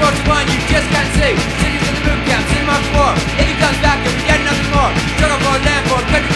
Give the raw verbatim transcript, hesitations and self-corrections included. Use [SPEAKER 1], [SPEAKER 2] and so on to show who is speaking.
[SPEAKER 1] Doors to one you just can't see. Send you to the boot camp, send him off to war. If he comes back, you'll be getting nothing more. Struggle for land, for country.